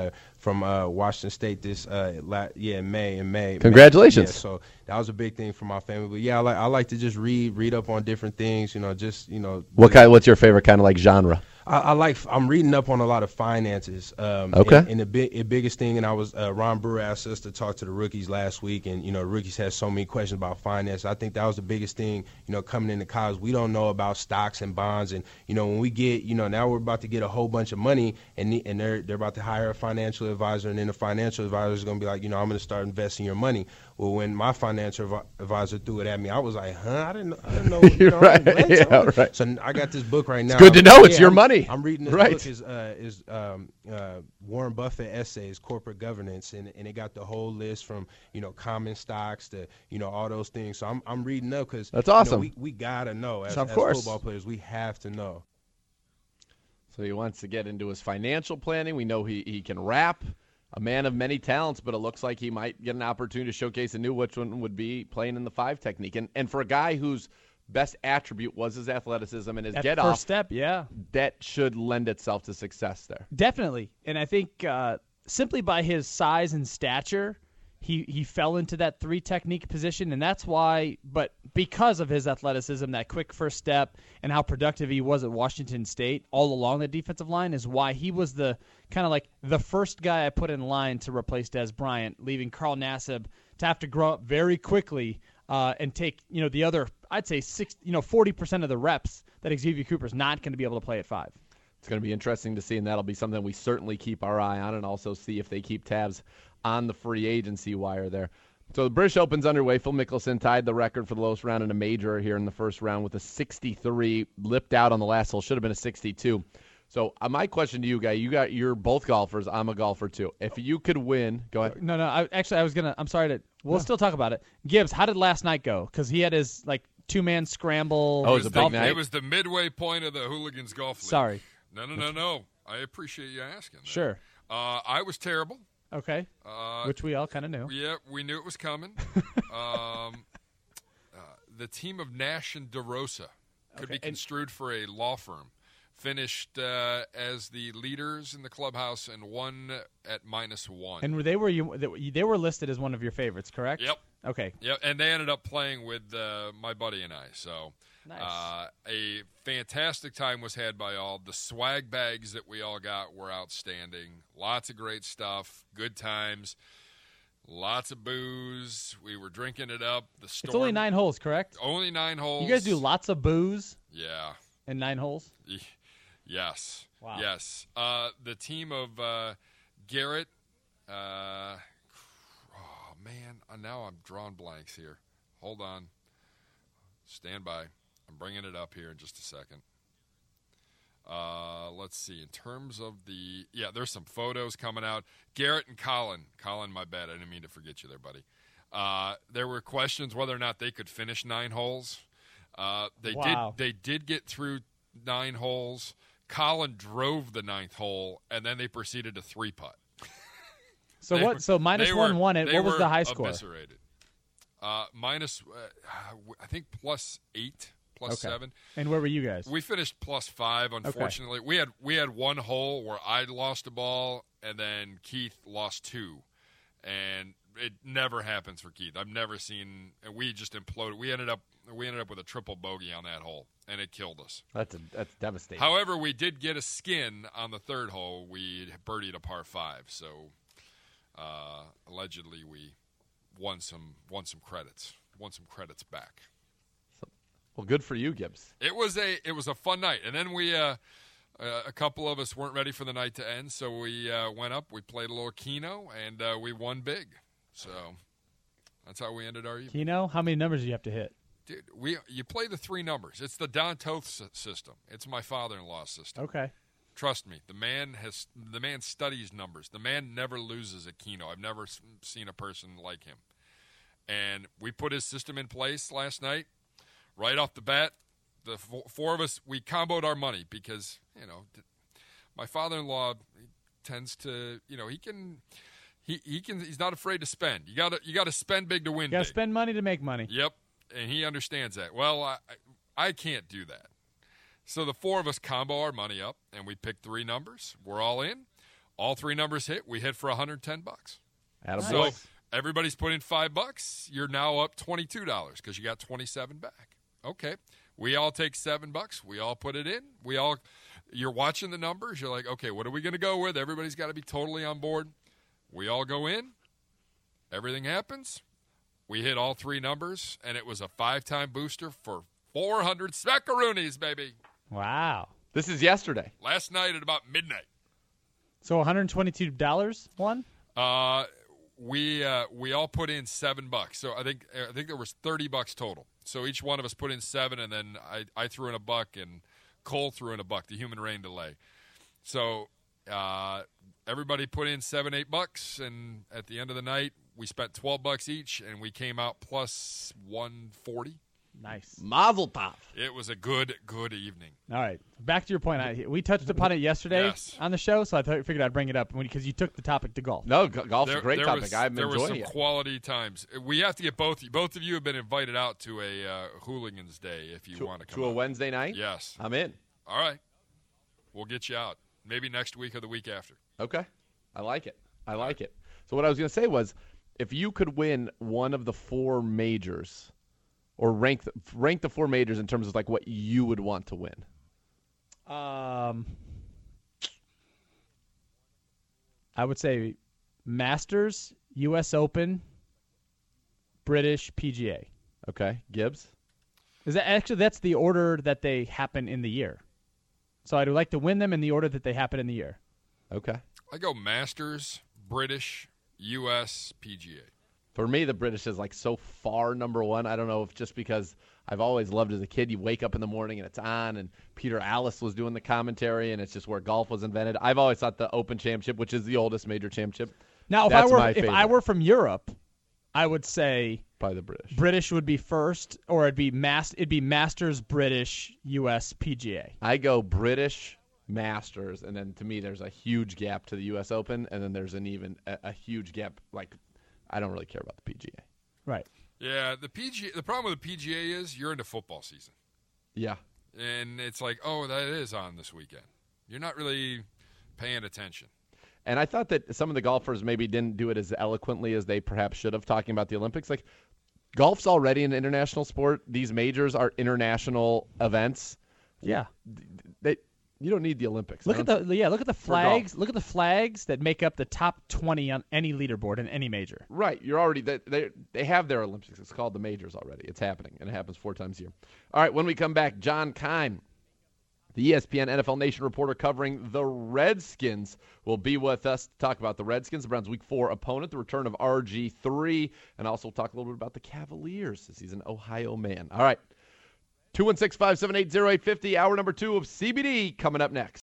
from uh, Washington State this uh, la- yeah in May in May. Congratulations! May. Yeah, so that was a big thing for my family. But yeah, I like I like to just read read up on different things. You know, just you know. What kind? What's your favorite kind of like genre? I, I like. I'm reading up on a lot of finances. Um, okay. And, and the big, the biggest thing, and I was uh, Ron Brewer asked us to talk to the rookies last week, and you know, rookies had so many questions about finance. I think that was the biggest thing. You know, coming into college, we don't know about stocks and bonds, and you know, when we get, you know, now we're about to get a whole bunch of money, and and they're they're about to hire a financial advisor, and then the financial advisor is going to be like, you know, I'm going to start investing your money. Well, when my financial advisor threw it at me, I was like, huh, I didn't know. I didn't know. You know, right. I yeah, right. So I got this book right now. It's good to know. It's yeah, your I'm, money. I'm reading this right. book. Is uh, is um, uh, Warren Buffett essays, corporate governance, and, and it got the whole list from you know common stocks to you know all those things. So I'm I'm reading up because that's awesome. You know, we we gotta know as, of as course. football players, we have to know. So he wants to get into his financial planning. We know he he can rap. A man of many talents, but it looks like he might get an opportunity to showcase a new which one would be playing in the five technique. And and for a guy whose best attribute was his athleticism and his That get first off, step, yeah, that should lend itself to success there. Definitely. And I think uh, simply by his size and stature, he, he fell into that three technique position, and that's why, but because of his athleticism, that quick first step, and how productive he was at Washington State all along the defensive line is why he was the kind of like the first guy I put in line to replace Des Bryant, leaving Carl Nassib to have to grow up very quickly uh, and take, you know, the other, I'd say six, you know, forty percent of the reps that Xavier Cooper's not going to be able to play at five. It's going to be interesting to see, and that'll be something we certainly keep our eye on and also see if they keep tabs on the free agency wire there. So the British Open's underway. Phil Mickelson tied the record for the lowest round in a major here in the first round with a sixty-three, lipped out on the last hole. Should have been a sixty-two. So uh, my question to you, guy, you got you're both golfers. I'm a golfer too. If you could win, go ahead. No, no. I, actually, I was gonna. I'm sorry to. We'll no. still talk about it. Gibbs, how did last night go? Because he had his like two man scramble. Oh, it was a big night. It was the midway point of the Hooligans Golf League. Sorry. No, no, no, no. I appreciate you asking. That. Sure. Uh, I was terrible. Okay. Uh, Which we all kind of knew. Yeah, we knew it was coming. um, uh, the team of Nash and DeRosa could okay. be construed and, for a law firm. Finished uh, as the leaders in the clubhouse and won at minus one. And they were you? They were listed as one of your favorites, correct? Yep. Okay. Yep. And they ended up playing with uh, my buddy and I. So nice. uh, a fantastic time was had by all. The swag bags that we all got were outstanding. Lots of great stuff. Good times. Lots of booze. We were drinking it up. The storm. It's only nine holes, correct? Only nine holes. You guys do lots of booze. Yeah. And nine holes. Yes. Wow. Yes. Uh, the team of uh, Garrett. Uh, oh, man. Now I'm drawing blanks here. Hold on. Stand by. I'm bringing it up here in just a second. Uh, let's see. In terms of the – yeah, there's some photos coming out. Garrett and Colin. Colin, my bad. I didn't mean to forget you there, buddy. Uh, there were questions whether or not they could finish nine holes. Uh, they wow. did. They did get through nine holes. Colin drove the ninth hole, and then they proceeded to three putt. So they, what? So minus one were, won it. What was the high score? Eviscerated. Uh, minus, uh, I think plus eight, plus okay. seven. And where were you guys? We finished plus five. Unfortunately, okay. we had we had one hole where I lost a ball, and then Keith lost two, and it never happens for Keith. I've never seen. And we just imploded. We ended up we ended up with a triple bogey on that hole, and it killed us. That's a, that's devastating. However, we did get a skin on the third hole. We birdied a par five, so uh, allegedly we won some won some credits, won some credits back. So, well, good for you, Gibbs. It was a it was a fun night, and then we. Uh, Uh, a couple of us weren't ready for the night to end, so we uh, went up, we played a little Keno, and uh, we won big. So that's how we ended our evening. Keno? How many numbers do you have to hit? Dude, we you play the three numbers. It's the Don Toth s- system. It's my father-in-law's system. Okay. Trust me, the man has the man studies numbers. The man never loses at Keno. I've never s- seen a person like him. And we put his system in place last night. Right off the bat, the f- four of us, we comboed our money because, you know, my father-in-law tends to, you know, he can, he, he can, he's not afraid to spend. You gotta, you gotta spend big to win. You gotta big. spend money to make money. Yep, and he understands that. Well, I, I can't do that. So the four of us combo our money up, and we pick three numbers. We're all in. All three numbers hit. We hit for one hundred ten bucks. Attaboy. So everybody's put in five bucks. You're now up twenty-two dollars because you got twenty-seven back. Okay. We all take seven bucks. We all put it in. We all, you're watching the numbers. You're like, okay, what are we going to go with? Everybody's got to be totally on board. We all go in. Everything happens. We hit all three numbers, and it was a five-time booster for four hundred smackaroonies, baby. Wow. This is yesterday. Last night at about midnight. So one hundred twenty-two dollars won? Uh, we uh, we all put in seven bucks. So I think I think there was thirty bucks total. So each one of us put in seven, and then I, I threw in a buck, and Cole threw in a buck, the human rain delay. So uh, everybody put in seven, eight bucks, and at the end of the night, we spent twelve bucks each, and we came out plus one forty. Nice. Mazel tov. It was a good, good evening. All right. Back to your point. I, we touched upon it yesterday Yes. on the show, so I th- figured I'd bring it up because you took the topic to golf. No, g- golf's There, a great there topic. was, I'm there enjoying were some it. quality times. We have to get both. Both of you have been invited out to a uh, Hooligans Day if you to, want to come to a out. Wednesday night? Yes. I'm in. All right. We'll get you out. Maybe next week or the week after. Okay. I like it. I like it. So what I was going to say was, if you could win one of the four majors, or rank the, rank the four majors in terms of like what you would want to win. Um, I would say Masters, U S Open, British, P G A. Okay. Gibbs? Is that actually that's the order that they happen in the year? So I'd like to win them in the order that they happen in the year. Okay. I go Masters, British, U S, P G A. For me, the British is like so far number one. I don't know if just because I've always loved as a kid, you wake up in the morning and it's on, and Peter Allis was doing the commentary, and it's just where golf was invented. I've always thought the Open Championship, which is the oldest major championship, Now, if that's I were my if favorite. I were from Europe, I would say Probably the British. British would be first, or it'd be mas- it'd be Masters, British, U S, P G A. I go British, Masters, and then to me there's a huge gap to the U S Open, and then there's an even a, a huge gap. Like, I don't really care about the P G A. Right. Yeah, the P G A, the problem with the P G A is you're into football season. Yeah. And it's like, oh, that is on this weekend. You're not really paying attention. And I thought that some of the golfers maybe didn't do it as eloquently as they perhaps should have, talking about the Olympics. Like, golf's already an international sport. These majors are international events. Yeah. They, you don't need the Olympics. Look I at don't- the yeah. Look at the For golf. flags. Look at the flags that make up the top twenty on any leaderboard in any major. Right, you're already they they they have their Olympics. It's called the majors already. It's happening, and it happens four times a year. All right, when we come back, John Kine, the E S P N N F L Nation reporter covering the Redskins, will be with us to talk about the Redskins, the Browns' Week Four opponent, the return of R G three, and also talk a little bit about the Cavaliers, as he's an Ohio man. All right, two one six, five seven eight, zero eight five zero, hour number two of C B D coming up next.